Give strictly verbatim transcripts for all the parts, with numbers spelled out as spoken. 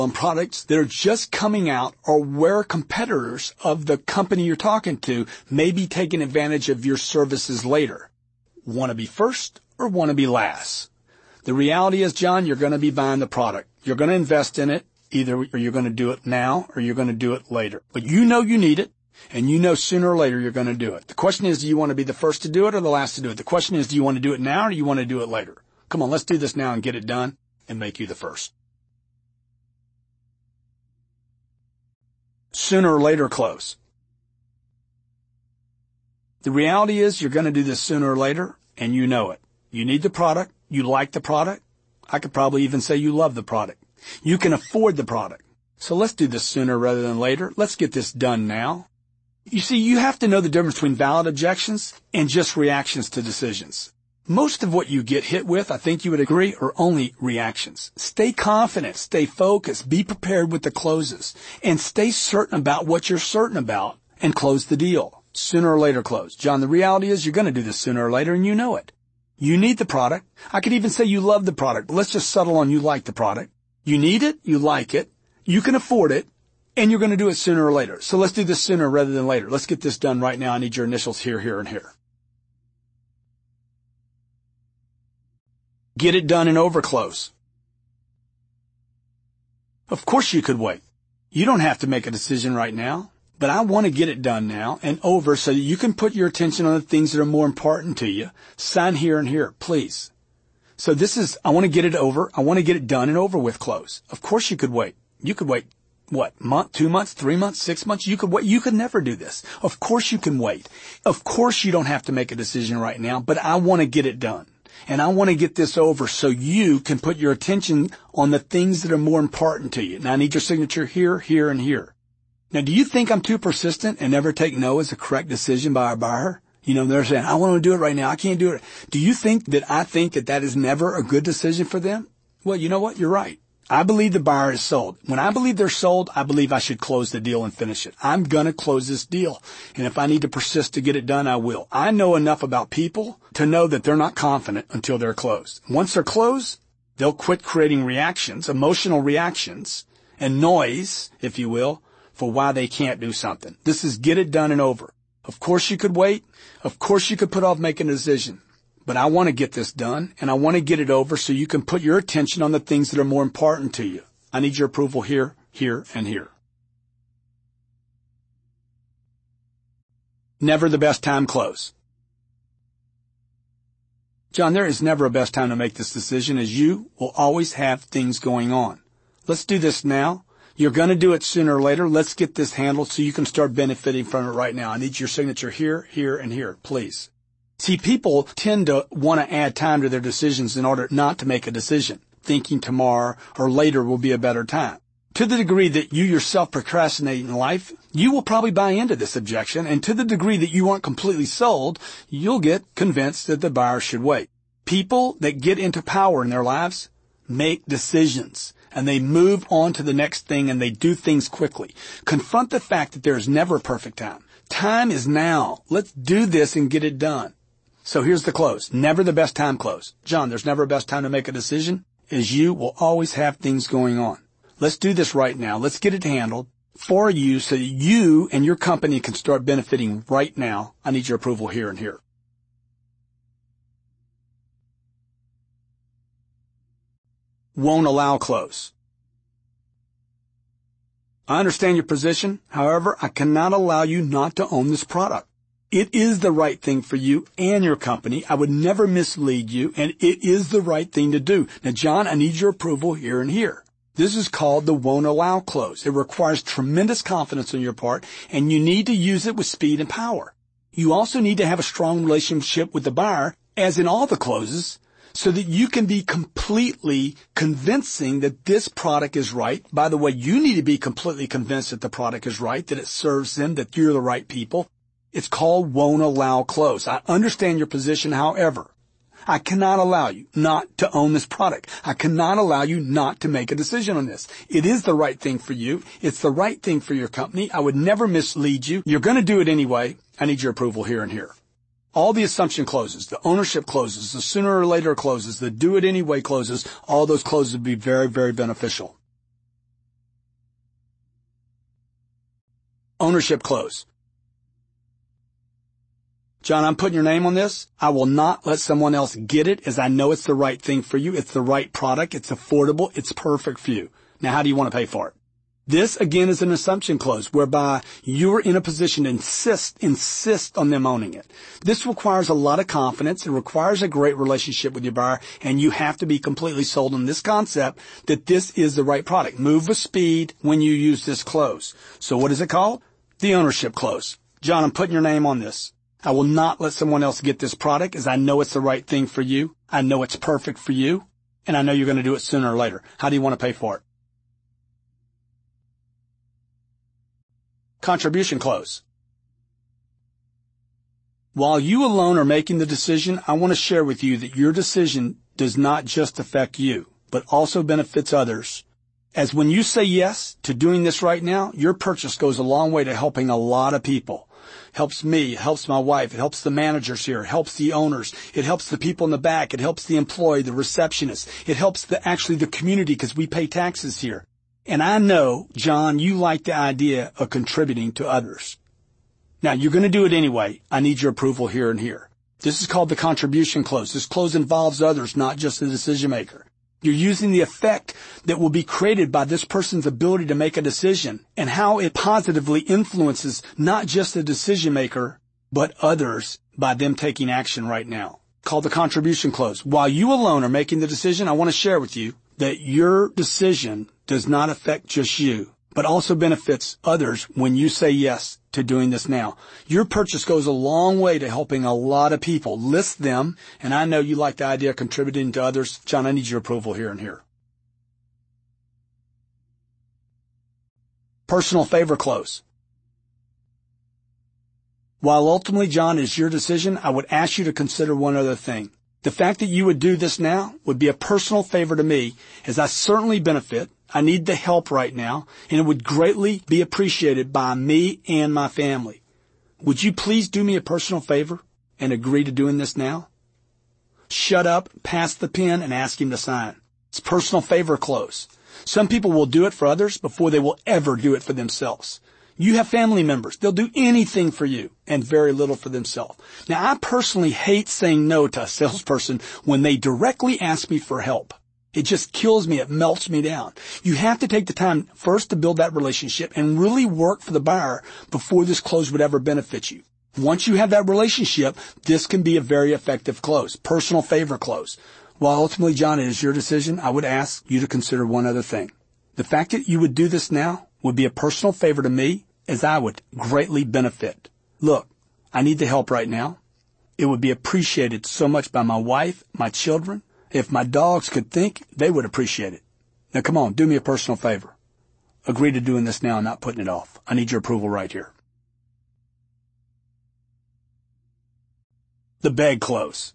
on products that are just coming out or where competitors of the company you're talking to may be taking advantage of your services later. Want to be first or want to be last? The reality is, John, you're going to be buying the product. You're going to invest in it. Either or you're going to do it now or you're going to do it later. But you know you need it, and you know sooner or later you're going to do it. The question is, do you want to be the first to do it or the last to do it? The question is, do you want to do it now or do you want to do it later? Come on, let's do this now and get it done and make you the first. Sooner or later close. The reality is you're going to do this sooner or later, and you know it. You need the product. You like the product. I could probably even say you love the product. You can afford the product. So let's do this sooner rather than later. Let's get this done now. You see, you have to know the difference between valid objections and just reactions to decisions. Most of what you get hit with, I think you would agree, are only reactions. Stay confident, stay focused, be prepared with the closes, and stay certain about what you're certain about and close the deal. Sooner or later close. John, the reality is you're going to do this sooner or later, and you know it. You need the product. I could even say you love the product, but let's just settle on you like the product. You need it, you like it, you can afford it, and you're going to do it sooner or later. So let's do this sooner rather than later. Let's get this done right now. I need your initials here, here, and here. Get it done and over close. Of course you could wait. You don't have to make a decision right now, but I want to get it done now and over so that you can put your attention on the things that are more important to you. Sign here and here, please. So this is, I want to get it over. I want to get it done and over with close. Of course you could wait. You could wait, what, month, two months, three months, six months? You could wait. You could never do this. Of course you can wait. Of course you don't have to make a decision right now, but I want to get it done. And I want to get this over so you can put your attention on the things that are more important to you. Now I need your signature here, here, and here. Now do you think I'm too persistent and never take no as a correct decision by our buyer? You know, they're saying, I want to do it right now. I can't do it. Do you think that I think that that is never a good decision for them? Well, you know what? You're right. I believe the buyer is sold. When I believe they're sold, I believe I should close the deal and finish it. I'm going to close this deal. And if I need to persist to get it done, I will. I know enough about people to know that they're not confident until they're closed. Once they're closed, they'll quit creating reactions, emotional reactions, and noise, if you will, for why they can't do something. This is get it done and over. Of course you could wait. Of course you could put off making a decision. But I want to get this done, and I want to get it over so you can put your attention on the things that are more important to you. I need your approval here, here, and here. Never the best time close. John, there is never a best time to make this decision, as you will always have things going on. Let's do this now. You're going to do it sooner or later. Let's get this handled so you can start benefiting from it right now. I need your signature here, here, and here, please. See, people tend to want to add time to their decisions in order not to make a decision, thinking tomorrow or later will be a better time. To the degree that you yourself procrastinate in life, you will probably buy into this objection, and to the degree that you aren't completely sold, you'll get convinced that the buyer should wait. People that get into power in their lives make decisions, and they move on to the next thing, and they do things quickly. Confront the fact that there is never a perfect time. Time is now. Let's do this and get it done. So here's the close. Never the best time close. John, there's never a best time to make a decision, as you will always have things going on. Let's do this right now. Let's get it handled for you so that you and your company can start benefiting right now. I need your approval here and here. Won't allow close. I understand your position. However, I cannot allow you not to own this product. It is the right thing for you and your company. I would never mislead you, and it is the right thing to do. Now, John, I need your approval here and here. This is called the won't allow clause. It requires tremendous confidence on your part, and you need to use it with speed and power. You also need to have a strong relationship with the buyer, as in all the clauses, so that you can be completely convincing that this product is right. By the way, you need to be completely convinced that the product is right, that it serves them, that you're the right people. It's called won't allow close. I understand your position, however. I cannot allow you not to own this product. I cannot allow you not to make a decision on this. It is the right thing for you. It's the right thing for your company. I would never mislead you. You're going to do it anyway. I need your approval here and here. All the assumption clauses, the ownership clauses, the sooner or later clauses, the do it anyway clauses, all those clauses would be very, very beneficial. ownership close. John, I'm putting your name on this. I will not let someone else get it, as I know it's the right thing for you. It's the right product. It's affordable. It's perfect for you. Now, how do you want to pay for it? This, again, is an assumption clause whereby you're in a position to insist, insist on them owning it. This requires a lot of confidence. It requires a great relationship with your buyer, and you have to be completely sold on this concept that this is the right product. Move with speed when you use this clause. So what is it called? The ownership clause. John, I'm putting your name on this. I will not let someone else get this product, as I know it's the right thing for you. I know it's perfect for you, and I know you're going to do it sooner or later. How do you want to pay for it? Contribution clause. While you alone are making the decision, I want to share with you that your decision does not just affect you, but also benefits others. As when you say yes to doing this right now, your purchase goes a long way to helping a lot of people. Helps me, it helps my wife, it helps the managers here, it helps the owners, it helps the people in the back, it helps the employee, the receptionist, it helps the actually the community because we pay taxes here. And I know, John, you like the idea of contributing to others. Now, you're going to do it anyway. I need your approval here and here. This is called the contribution clause. This clause involves others, not just the decision maker. You're using the effect that will be created by this person's ability to make a decision and how it positively influences not just the decision maker, but others by them taking action right now. Called the contribution clause. While you alone are making the decision, I want to share with you that your decision does not affect just you, but also benefits others when you say yes to doing this now. Your purchase goes a long way to helping a lot of people. List them, and I know you like the idea of contributing to others. John, I need your approval here and here. Personal favor clause. While ultimately, John, is your decision, I would ask you to consider one other thing. The fact that you would do this now would be a personal favor to me, as I certainly benefit. I need the help right now, and it would greatly be appreciated by me and my family. Would you please do me a personal favor and agree to doing this now? Shut up, pass the pen, and ask him to sign. It's personal favor clause. Some people will do it for others before they will ever do it for themselves. You have family members. They'll do anything for you and very little for themselves. Now, I personally hate saying no to a salesperson when they directly ask me for help. It just kills me. It melts me down. You have to take the time first to build that relationship and really work for the buyer before this close would ever benefit you. Once you have that relationship, this can be a very effective close, personal favor close. While ultimately, John, it is your decision, I would ask you to consider one other thing. The fact that you would do this now would be a personal favor to me, as I would greatly benefit. Look, I need the help right now. It would be appreciated so much by my wife, my children. If my dogs could think, they would appreciate it. Now come on, do me a personal favor. Agree to doing this now and not putting it off. I need your approval right here. The beg clause.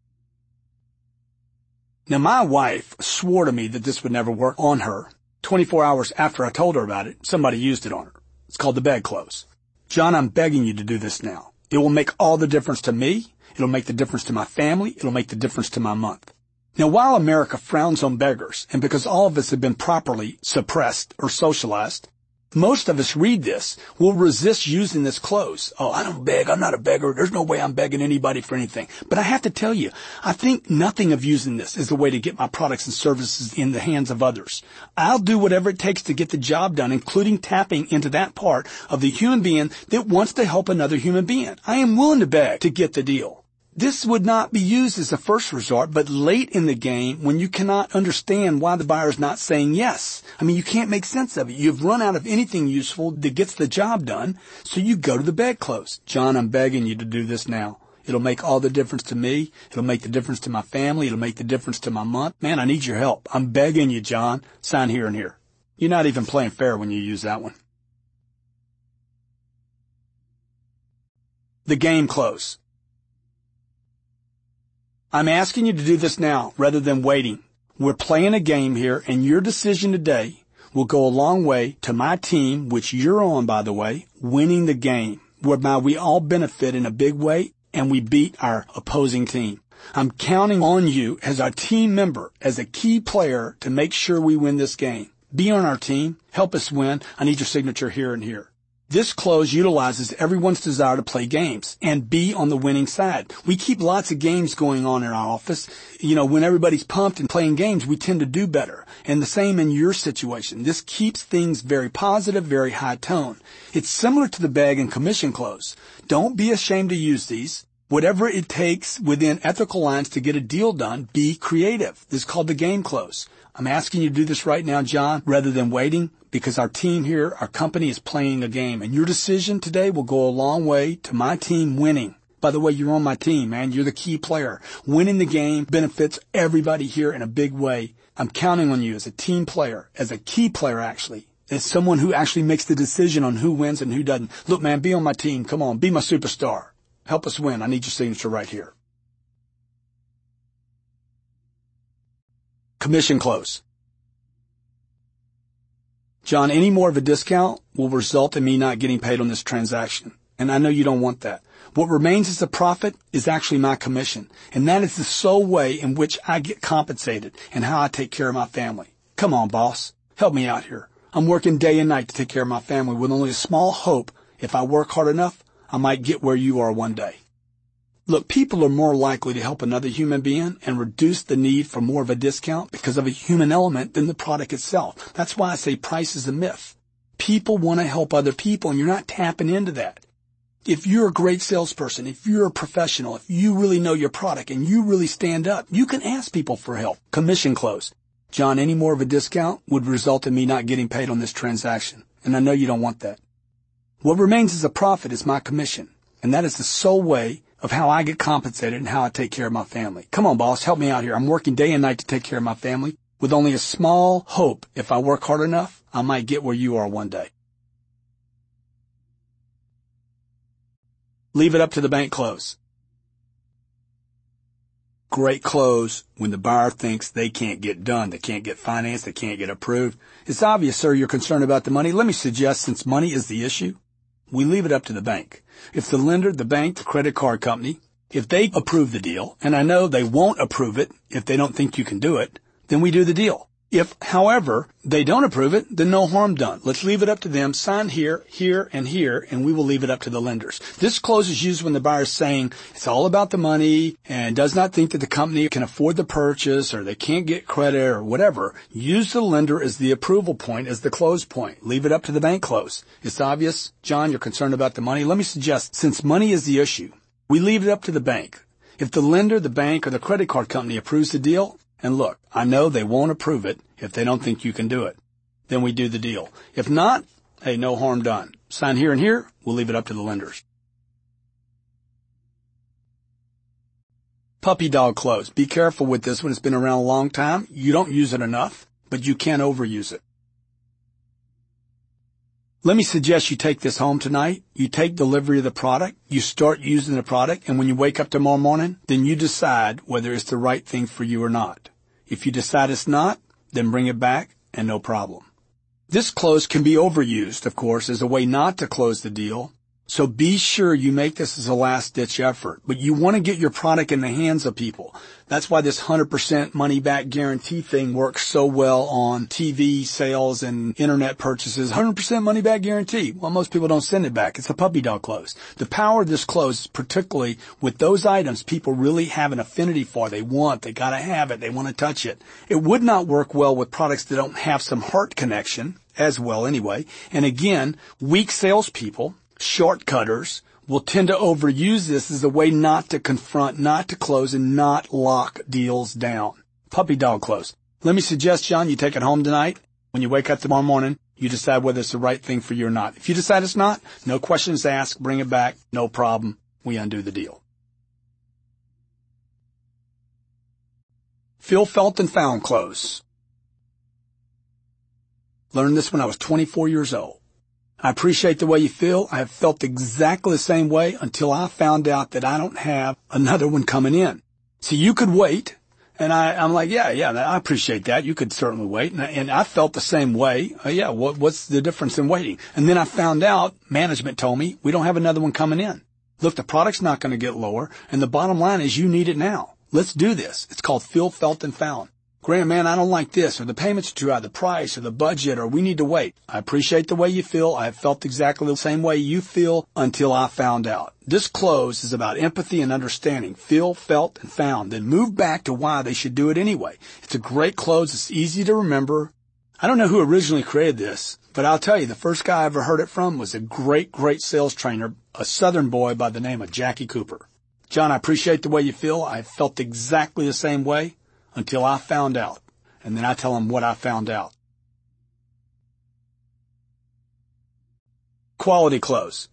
Now my wife swore to me that this would never work on her. twenty-four hours after I told her about it, somebody used it on her. It's called the beg clause. John, I'm begging you to do this now. It will make all the difference to me. It'll make the difference to my family. It'll make the difference to my month. Now, while America frowns on beggars, and because all of us have been properly suppressed or socialized, most of us read this, will resist using this clause. Oh, I don't beg. I'm not a beggar. There's no way I'm begging anybody for anything. But I have to tell you, I think nothing of using this is the way to get my products and services in the hands of others. I'll do whatever it takes to get the job done, including tapping into that part of the human being that wants to help another human being. I am willing to beg to get the deal. This would not be used as a first resort, but late in the game when you cannot understand why the buyer is not saying yes. I mean, you can't make sense of it. You've run out of anything useful that gets the job done, so you go to the beg clause. John, I'm begging you to do this now. It'll make all the difference to me. It'll make the difference to my family. It'll make the difference to my month. Man, I need your help. I'm begging you, John. Sign here and here. You're not even playing fair when you use that one. The game clause. I'm asking you to do this now rather than waiting. We're playing a game here, and your decision today will go a long way to my team, which you're on, by the way, winning the game, whereby we all benefit in a big way and we beat our opposing team. I'm counting on you as our team member, as a key player, to make sure we win this game. Be on our team. Help us win. I need your signature here and here. This close utilizes everyone's desire to play games and be on the winning side. We keep lots of games going on in our office. You know, when everybody's pumped and playing games, we tend to do better. And the same in your situation. This keeps things very positive, very high tone. It's similar to the bag and commission close. Don't be ashamed to use these. Whatever it takes within ethical lines to get a deal done, be creative. This is called the game close. I'm asking you to do this right now, John, rather than waiting, because our team here, our company is playing a game. And your decision today will go a long way to my team winning. By the way, you're on my team, man. You're the key player. Winning the game benefits everybody here in a big way. I'm counting on you as a team player, as a key player, actually, as someone who actually makes the decision on who wins and who doesn't. Look, man, be on my team. Come on, be my superstar. Help us win. I need your signature right here. Commission close. John, any more of a discount will result in me not getting paid on this transaction. And I know you don't want that. What remains as a profit is actually my commission. And that is the sole way in which I get compensated and how I take care of my family. Come on, boss. Help me out here. I'm working day and night to take care of my family with only a small hope. If I work hard enough, I might get where you are one day. Look, people are more likely to help another human being and reduce the need for more of a discount because of a human element than the product itself. That's why I say price is a myth. People want to help other people, and you're not tapping into that. If you're a great salesperson, if you're a professional, if you really know your product and you really stand up, you can ask people for help. Commission close. John, any more of a discount would result in me not getting paid on this transaction, and I know you don't want that. What remains as a profit is my commission, and that is the sole way of how I get compensated and how I take care of my family. Come on, boss, help me out here. I'm working day and night to take care of my family with only a small hope. If I work hard enough, I might get where you are one day. Leave it up to the bank close. Great close when the buyer thinks they can't get done, they can't get financed, they can't get approved. It's obvious, sir, you're concerned about the money. Let me suggest, since money is the issue, we leave it up to the bank. If the lender, the bank, the credit card company, if they approve the deal, and I know they won't approve it if they don't think you can do it, then we do the deal. If, however, they don't approve it, then no harm done. Let's leave it up to them. Sign here, here, and here, and we will leave it up to the lenders. This close is used when the buyer is saying it's all about the money and does not think that the company can afford the purchase or they can't get credit or whatever. Use the lender as the approval point, as the close point. Leave it up to the bank close. It's obvious, John, you're concerned about the money. Let me suggest, since money is the issue, we leave it up to the bank. If the lender, the bank, or the credit card company approves the deal, and look, I know they won't approve it if they don't think you can do it, then we do the deal. If not, hey, no harm done. Sign here and here, we'll leave it up to the lenders. Puppy dog close. Be careful with this one. It's been around a long time. You don't use it enough, but you can't overuse it. Let me suggest you take this home tonight. You take delivery of the product. You start using the product. And when you wake up tomorrow morning, then you decide whether it's the right thing for you or not. If you decide it's not, then bring it back and no problem. This close can be overused, of course, as a way not to close the deal. So be sure you make this as a last-ditch effort. But you want to get your product in the hands of people. That's why this one hundred percent money-back guarantee thing works so well on T V sales and internet purchases. one hundred percent money-back guarantee. Well, most people don't send it back. It's a puppy dog close. The power of this close is particularly with those items people really have an affinity for. They want, they gotta have it, they want to touch it. It would not work well with products that don't have some heart connection as well anyway. And again, weak salespeople, shortcutters, will tend to overuse this as a way not to confront, not to close, and not lock deals down. Puppy dog close. Let me suggest, John, you take it home tonight. When you wake up tomorrow morning, you decide whether it's the right thing for you or not. If you decide it's not, no questions asked, bring it back, no problem. We undo the deal. Feel, felt, and found close. Learned this when I was twenty-four years old. I appreciate the way you feel. I have felt exactly the same way until I found out that I don't have another one coming in. So you could wait. And I, I'm like, yeah, yeah, I appreciate that. You could certainly wait. And I, and I felt the same way. Uh, yeah, what, what's the difference in waiting? And then I found out, management told me, we don't have another one coming in. Look, the product's not going to get lower. And the bottom line is you need it now. Let's do this. It's called feel, felt, and found. Graham, man, I don't like this, or the payments are too high, the price, or the budget, or we need to wait. I appreciate the way you feel. I have felt exactly the same way you feel until I found out. This close is about empathy and understanding. Feel, felt, and found. Then move back to why they should do it anyway. It's a great close. It's easy to remember. I don't know who originally created this, but I'll tell you, the first guy I ever heard it from was a great, great sales trainer, a Southern boy by the name of Jackie Cooper. John, I appreciate the way you feel. I felt exactly the same way until I found out. And then I tell him what I found out. Quality close.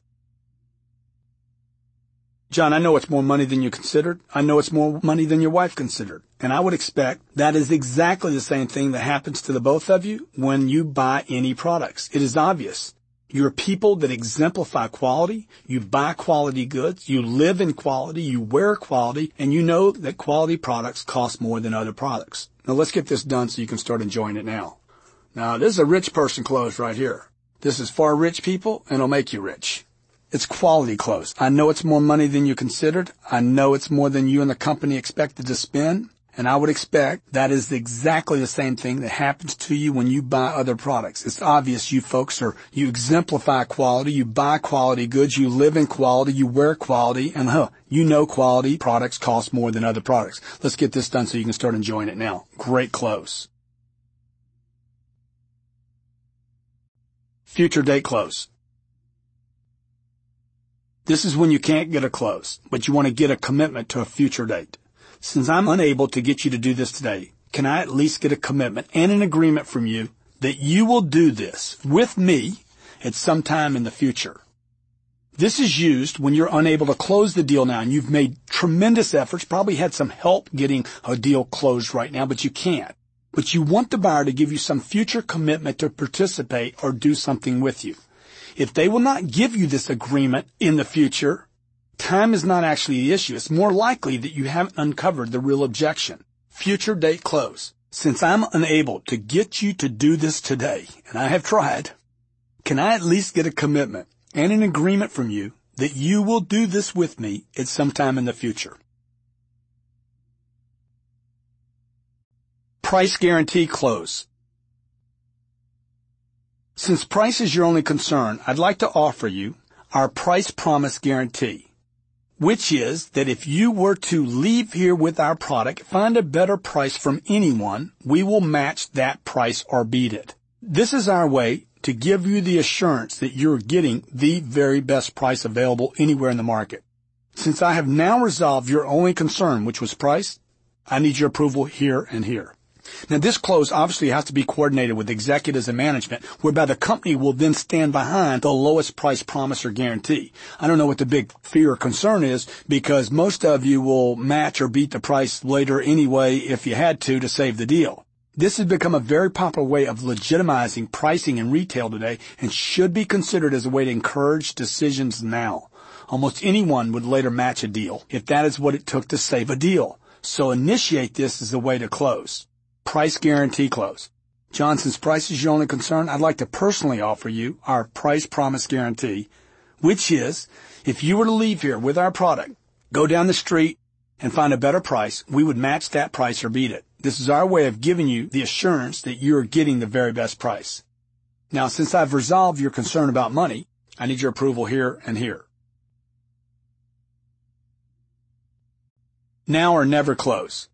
John, I know it's more money than you considered. I know it's more money than your wife considered. And I would expect that is exactly the same thing that happens to the both of you when you buy any products. It is obvious. You're people that exemplify quality. You buy quality goods. You live in quality. You wear quality. And you know that quality products cost more than other products. Now let's get this done so you can start enjoying it now. Now this is a rich person close right here. This is for rich people and it'll make you rich. It's quality close. I know it's more money than you considered. I know it's more than you and the company expected to spend. And I would expect that is exactly the same thing that happens to you when you buy other products. It's obvious you folks are, you exemplify quality, you buy quality goods, you live in quality, you wear quality, and huh, you know quality products cost more than other products. Let's get this done so you can start enjoying it now. Great close. Future date close. This is when you can't get a close, but you want to get a commitment to a future date. Since I'm unable to get you to do this today, can I at least get a commitment and an agreement from you that you will do this with me at some time in the future? This is used when you're unable to close the deal now and you've made tremendous efforts, probably had some help getting a deal closed right now, but you can't. But you want the buyer to give you some future commitment to participate or do something with you. If they will not give you this agreement in the future, time is not actually the issue. It's more likely that you haven't uncovered the real objection. Future date close. Since I'm unable to get you to do this today, and I have tried, can I at least get a commitment and an agreement from you that you will do this with me at some time in the future? Price guarantee close. Since price is your only concern, I'd like to offer you our price promise guarantee, which is that if you were to leave here with our product, find a better price from anyone, we will match that price or beat it. This is our way to give you the assurance that you're getting the very best price available anywhere in the market. Since I have now resolved your only concern, which was price, I need your approval here and here. Now this close obviously has to be coordinated with executives and management, whereby the company will then stand behind the lowest price promise or guarantee. I don't know what the big fear or concern is, because most of you will match or beat the price later anyway if you had to to save the deal. This has become a very popular way of legitimizing pricing in retail today and should be considered as a way to encourage decisions now. Almost anyone would later match a deal if that is what it took to save a deal. So initiate this as a way to close. Price guarantee close. John, since price is your only concern, I'd like to personally offer you our price promise guarantee, which is, if you were to leave here with our product, go down the street and find a better price, we would match that price or beat it. This is our way of giving you the assurance that you're getting the very best price. Now, since I've resolved your concern about money, I need your approval here and here. Now or never close.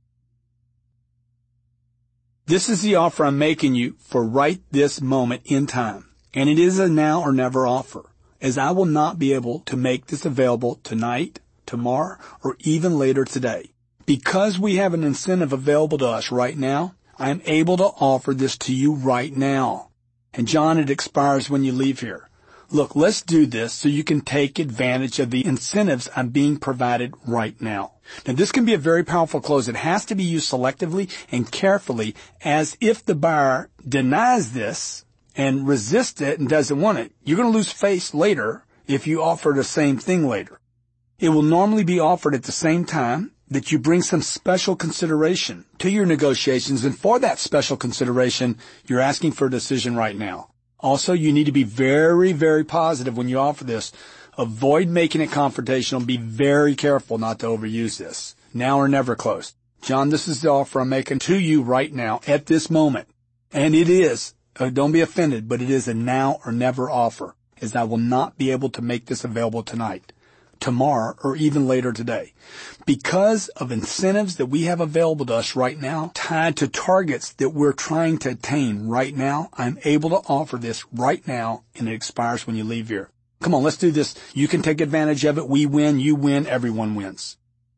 This is the offer I'm making you for right this moment in time. And it is a now or never offer, as I will not be able to make this available tonight, tomorrow, or even later today. Because we have an incentive available to us right now, I am able to offer this to you right now. And John, it expires when you leave here. Look, let's do this so you can take advantage of the incentives I'm being provided right now. Now, this can be a very powerful close. It has to be used selectively and carefully, as if the buyer denies this and resists it and doesn't want it, you're going to lose face later if you offer the same thing later. It will normally be offered at the same time that you bring some special consideration to your negotiations, and for that special consideration, you're asking for a decision right now. Also, you need to be very, very positive when you offer this. Avoid making it confrontational. Be very careful not to overuse this. Now or never close. John, this is the offer I'm making to you right now at this moment. And it is, uh, don't be offended, but it is a now or never offer, as I will not be able to make this available tonight, tomorrow, or even later today. Because of incentives that we have available to us right now, tied to targets that we're trying to attain right now, I'm able to offer this right now, and it expires when you leave here. Come on, let's do this. You can take advantage of it. We win, you win, everyone wins.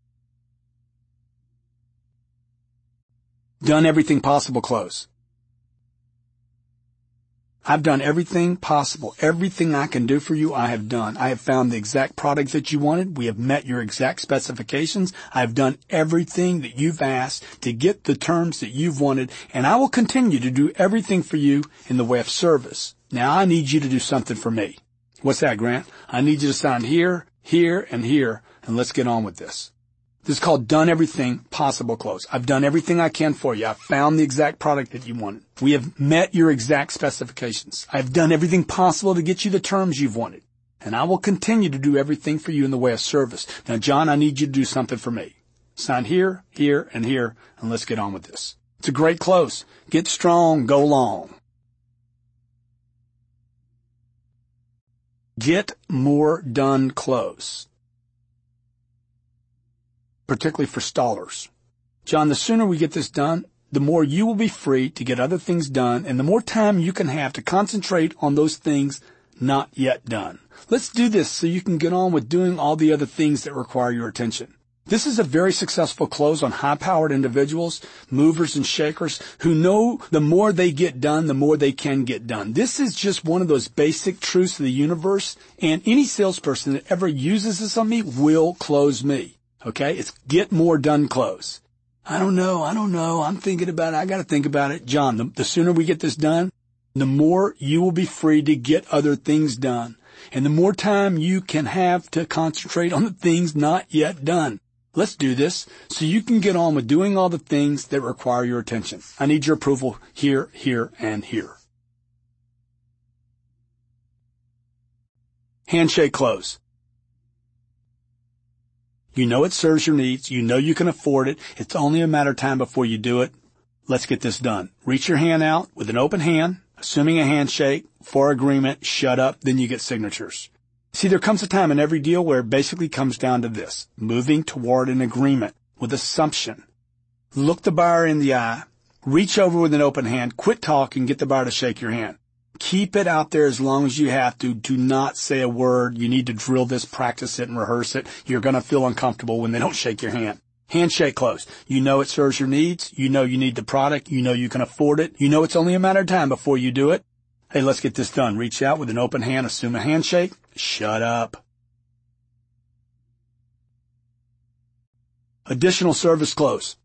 Done everything possible, close. I've done everything possible. Everything I can do for you, I have done. I have found the exact product that you wanted. We have met your exact specifications. I have done everything that you've asked to get the terms that you've wanted, and I will continue to do everything for you in the way of service. Now I need you to do something for me. What's that, Grant? I need you to sign here, here, and here, and let's get on with this. This is called done everything possible close. I've done everything I can for you. I've found the exact product that you wanted. We have met your exact specifications. I've done everything possible to get you the terms you've wanted. And I will continue to do everything for you in the way of service. Now, John, I need you to do something for me. Sign here, here, and here, and let's get on with this. It's a great close. Get strong, go long. Get more done close. Particularly for stallers. John, the sooner we get this done, the more you will be free to get other things done, and the more time you can have to concentrate on those things not yet done. Let's do this so you can get on with doing all the other things that require your attention. This is a very successful close on high-powered individuals, movers and shakers, who know the more they get done, the more they can get done. This is just one of those basic truths of the universe, and any salesperson that ever uses this on me will close me. Okay, it's get more done close. I don't know, I don't know, I'm thinking about it, I gotta think about it. John, the, the sooner we get this done, the more you will be free to get other things done. And the more time you can have to concentrate on the things not yet done. Let's do this so you can get on with doing all the things that require your attention. I need your approval here, here, and here. Handshake close. You know it serves your needs. You know you can afford it. It's only a matter of time before you do it. Let's get this done. Reach your hand out with an open hand, assuming a handshake, for agreement, shut up, then you get signatures. See, there comes a time in every deal where it basically comes down to this, moving toward an agreement with assumption. Look the buyer in the eye, reach over with an open hand, quit talking, get the buyer to shake your hand. Keep it out there as long as you have to. Do not say a word. You need to drill this, practice it, and rehearse it. You're going to feel uncomfortable when they don't shake your hand. Handshake close. You know it serves your needs. You know you need the product. You know you can afford it. You know it's only a matter of time before you do it. Hey, let's get this done. Reach out with an open hand. Assume a handshake. Shut up. Additional service close.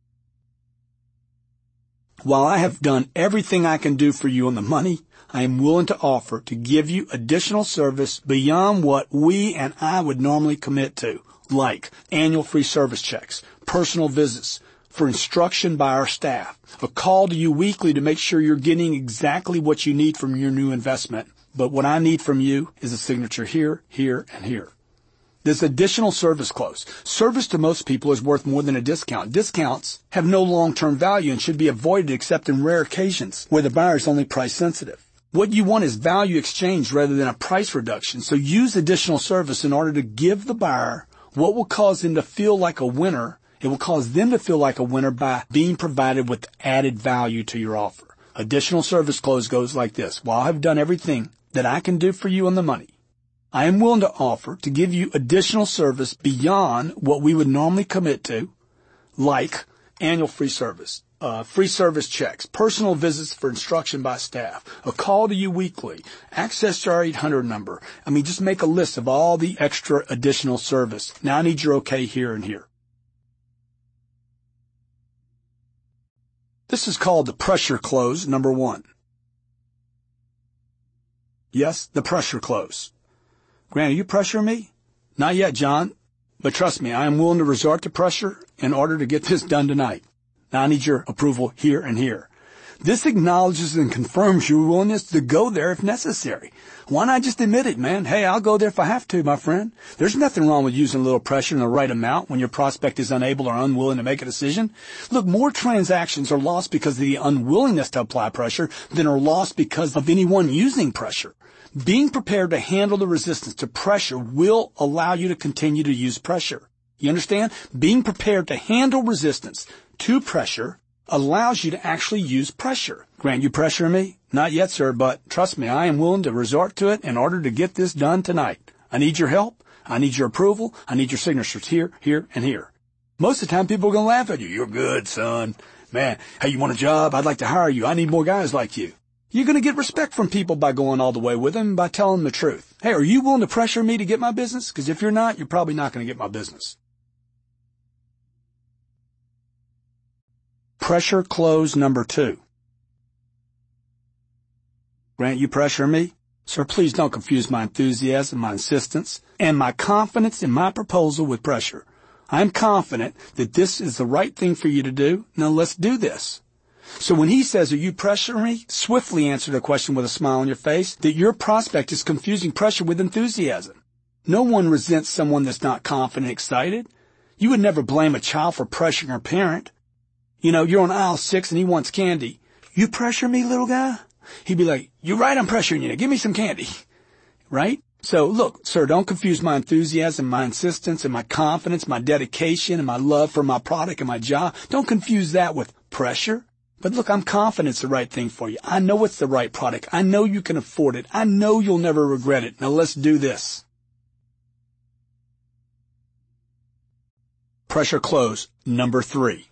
While I have done everything I can do for you on the money, I am willing to offer to give you additional service beyond what we and I would normally commit to, like annual free service checks, personal visits, for instruction by our staff, a call to you weekly to make sure you're getting exactly what you need from your new investment. But what I need from you is a signature here, here, and here. This additional service close. Service to most people is worth more than a discount. Discounts have no long-term value and should be avoided except in rare occasions where the buyer is only price sensitive. What you want is value exchange rather than a price reduction. So use additional service in order to give the buyer what will cause them to feel like a winner. It will cause them to feel like a winner by being provided with added value to your offer. Additional service close goes like this. While I have done everything that I can do for you on the money, I am willing to offer to give you additional service beyond what we would normally commit to, like annual free service, uh, free service checks, personal visits for instruction by staff, a call to you weekly, access to our eight hundred number. I mean, just make a list of all the extra additional service. Now I need your okay here and here. This is called the pressure close, number one. Yes, the pressure close. Grant, are you pressuring me? Not yet, John. But trust me, I am willing to resort to pressure in order to get this done tonight. Now I need your approval here and here. This acknowledges and confirms your willingness to go there if necessary. Why not just admit it, man? Hey, I'll go there if I have to, my friend. There's nothing wrong with using a little pressure in the right amount when your prospect is unable or unwilling to make a decision. Look, more transactions are lost because of the unwillingness to apply pressure than are lost because of anyone using pressure. Being prepared to handle the resistance to pressure will allow you to continue to use pressure. You understand? Being prepared to handle resistance to pressure allows you to actually use pressure. Grant, you pressuring me? Not yet, sir, but trust me, I am willing to resort to it in order to get this done tonight. I need your help. I need your approval. I need your signatures here, here, and here. Most of the time, people are going to laugh at you. You're good, son. Man, hey, you want a job? I'd like to hire you. I need more guys like you. You're going to get respect from people by going all the way with them, by telling them the truth. Hey, are you willing to pressure me to get my business? Because if you're not, you're probably not going to get my business. Pressure close number two. Grant, you pressure me? Sir, please don't confuse my enthusiasm, my insistence, and my confidence in my proposal with pressure. I'm confident that this is the right thing for you to do. Now let's do this. So when he says, are you pressuring me? Swiftly answer the question with a smile on your face that your prospect is confusing pressure with enthusiasm. No one resents someone that's not confident and excited. You would never blame a child for pressuring a parent. You know, you're on aisle six and he wants candy. You pressure me, little guy? He'd be like, you're right, I'm pressuring you. Give me some candy. Right? So look, sir, don't confuse my enthusiasm, my insistence, and my confidence, my dedication, and my love for my product and my job. Don't confuse that with pressure. But look, I'm confident it's the right thing for you. I know it's the right product. I know you can afford it. I know you'll never regret it. Now let's do this. Pressure close number three.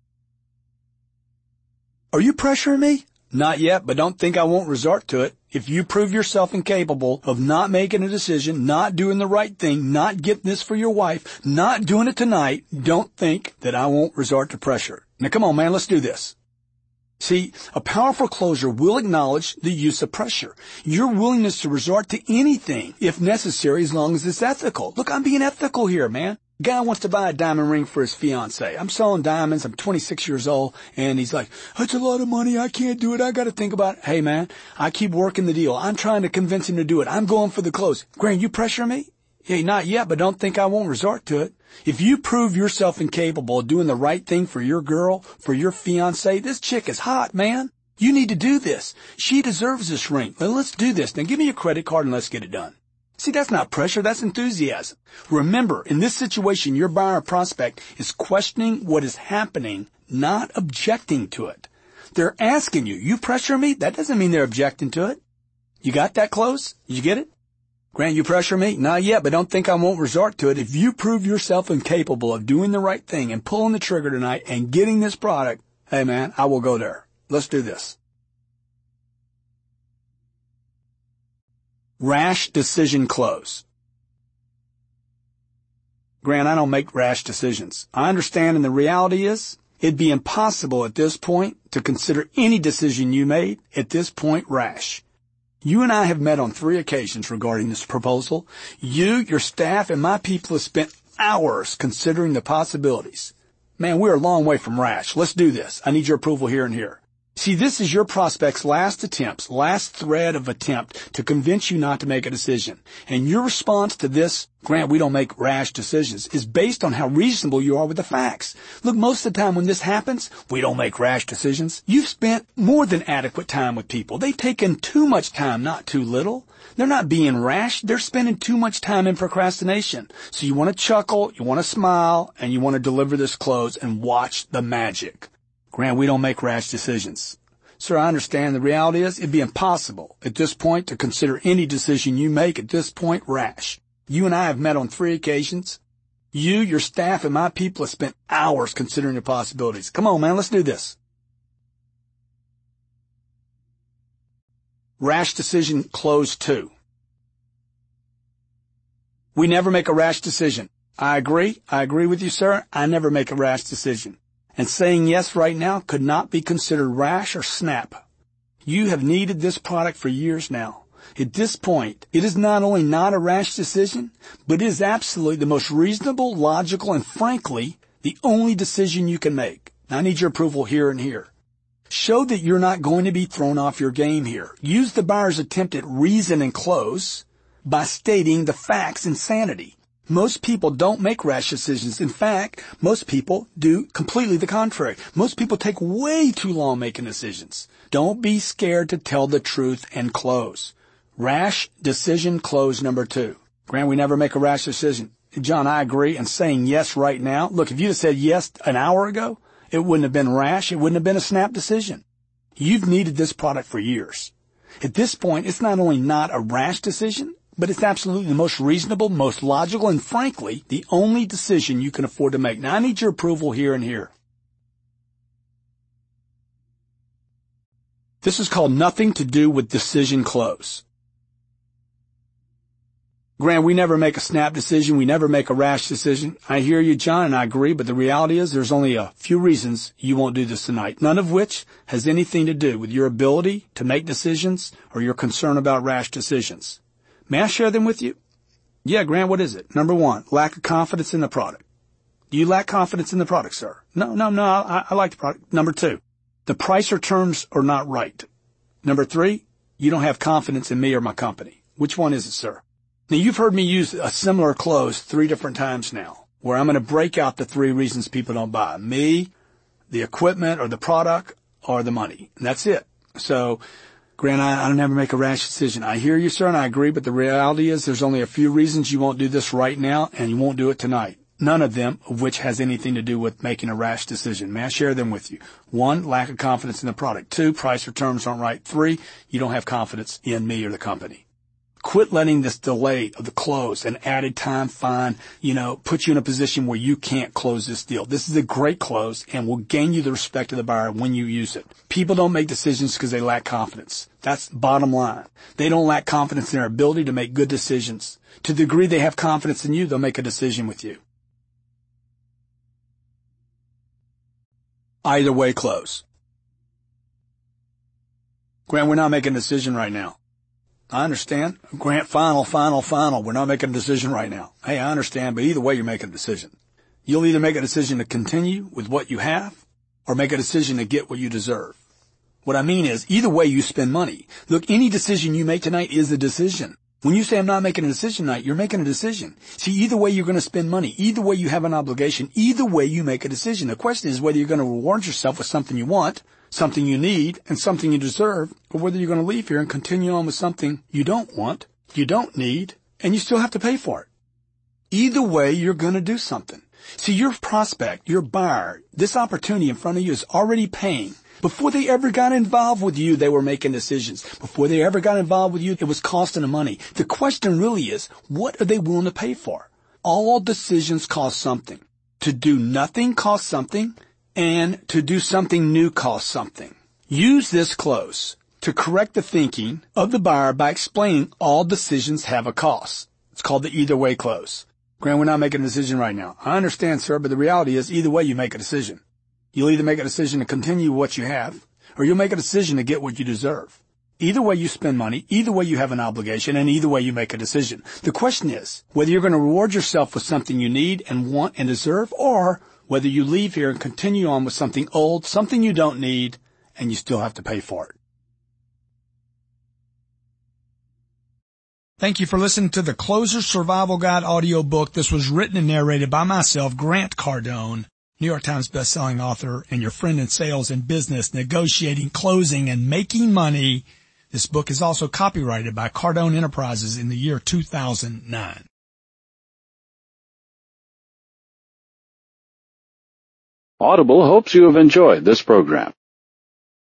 Are you pressuring me? Not yet, but don't think I won't resort to it. If you prove yourself incapable of not making a decision, not doing the right thing, not getting this for your wife, not doing it tonight, don't think that I won't resort to pressure. Now come on, man, let's do this. See, a powerful closer will acknowledge the use of pressure. Your willingness to resort to anything, if necessary, as long as it's ethical. Look, I'm being ethical here, man. Guy wants to buy a diamond ring for his fiancée. I'm selling diamonds. I'm twenty-six years old. And he's like, that's a lot of money. I can't do it. I got to think about it. Hey, man, I keep working the deal. I'm trying to convince him to do it. I'm going for the close. Grant, you pressure me? Hey, not yet, but don't think I won't resort to it. If you prove yourself incapable of doing the right thing for your girl, for your fiancée, this chick is hot, man. You need to do this. She deserves this ring. Well, let's do this. Now give me your credit card and let's get it done. See, that's not pressure, that's enthusiasm. Remember, in this situation, your buyer or prospect is questioning what is happening, not objecting to it. They're asking you, you pressure me? That doesn't mean they're objecting to it. You got that close? Did you get it? Grant, you pressure me? Not yet, but don't think I won't resort to it. If you prove yourself incapable of doing the right thing and pulling the trigger tonight and getting this product, hey man, I will go there. Let's do this. Rash decision close. Grant, I don't make rash decisions. I understand, and the reality is, it'd be impossible at this point to consider any decision you made at this point rash. You and I have met on three occasions regarding this proposal. You, your staff, and my people have spent hours considering the possibilities. Man, we're a long way from rash. Let's do this. I need your approval here and here. See, this is your prospect's last attempts, last thread of attempt to convince you not to make a decision. And your response to this, Grant, we don't make rash decisions, is based on how reasonable you are with the facts. Look, most of the time when this happens, we don't make rash decisions. You've spent more than adequate time with people. They've taken too much time, not too little. They're not being rash. They're spending too much time in procrastination. So you want to chuckle, you want to smile, and you want to deliver this close and watch the magic. Grant, we don't make rash decisions. Sir, I understand the reality is it'd be impossible at this point to consider any decision you make at this point rash. You and I have met on three occasions. You, your staff, and my people have spent hours considering the possibilities. Come on, man, let's do this. Rash decision close two. We never make a rash decision. I agree. I agree with you, sir. I never make a rash decision. And saying yes right now could not be considered rash or snap. You have needed this product for years now. At this point, it is not only not a rash decision, but it is absolutely the most reasonable, logical, and frankly, the only decision you can make. I need your approval here and here. Show that you're not going to be thrown off your game here. Use the buyer's attempt at reason and close by stating the facts and sanity. Most people don't make rash decisions. In fact, most people do completely the contrary. Most people take way too long making decisions. Don't be scared to tell the truth and close. Rash decision close number two. Grant, we never make a rash decision. John, I agree. And saying yes right now, look, if you'd have said yes an hour ago, it wouldn't have been rash. It wouldn't have been a snap decision. You've needed this product for years. At this point, it's not only not a rash decision, but it's absolutely the most reasonable, most logical, and frankly, the only decision you can afford to make. Now, I need your approval here and here. This is called nothing to do with decision close. Grant, we never make a snap decision. We never make a rash decision. I hear you, John, and I agree, but the reality is there's only a few reasons you won't do this tonight, none of which has anything to do with your ability to make decisions or your concern about rash decisions. May I share them with you? Yeah, Grant, what is it? Number one, lack of confidence in the product. Do you lack confidence in the product, sir? No, no, no, I, I like the product. Number two, the price or terms are not right. Number three, you don't have confidence in me or my company. Which one is it, sir? Now, you've heard me use a similar close three different times now, where I'm going to break out the three reasons people don't buy. Me, the equipment or the product, or the money. And that's it. So, Grant, I, I never make a rash decision. I hear you, sir, and I agree, but the reality is there's only a few reasons you won't do this right now, and you won't do it tonight. None of them of which has anything to do with making a rash decision. May I share them with you? One, lack of confidence in the product. Two, price or terms aren't right. Three, you don't have confidence in me or the company. Quit letting this delay of the close and added time fine, you know, put you in a position where you can't close this deal. This is a great close and will gain you the respect of the buyer when you use it. People don't make decisions because they lack confidence. That's bottom line. They don't lack confidence in their ability to make good decisions. To the degree they have confidence in you, they'll make a decision with you. Either way close. Grant, we're not making a decision right now. I understand. Grant, final, final, final. We're not making a decision right now. Hey, I understand, but either way, you're making a decision. You'll either make a decision to continue with what you have or make a decision to get what you deserve. What I mean is, either way, you spend money. Look, any decision you make tonight is a decision. When you say I'm not making a decision tonight, you're making a decision. See, either way, you're going to spend money. Either way, you have an obligation. Either way, you make a decision. The question is whether you're going to reward yourself with something you want, something you need, and something you deserve, or whether you're going to leave here and continue on with something you don't want, you don't need, and you still have to pay for it. Either way, you're going to do something. See, your prospect, your buyer, this opportunity in front of you is already paying. Before they ever got involved with you, they were making decisions. Before they ever got involved with you, it was costing them money. The question really is, what are they willing to pay for? All decisions cost something. To do nothing costs something, and to do something new costs something. Use this close to correct the thinking of the buyer by explaining all decisions have a cost. It's called the either way close. Grant, we're not making a decision right now. I understand, sir, but the reality is either way you make a decision. You'll either make a decision to continue what you have, or you'll make a decision to get what you deserve. Either way you spend money, either way you have an obligation, and either way you make a decision. The question is whether you're going to reward yourself with something you need and want and deserve, or whether you leave here and continue on with something old, something you don't need, and you still have to pay for it. Thank you for listening to the Closer Survival Guide audiobook. This was written and narrated by myself, Grant Cardone, New York Times bestselling author and your friend in sales and business, negotiating, closing, and making money. This book is also copyrighted by Cardone Enterprises in the year two thousand nine. Audible hopes you have enjoyed this program.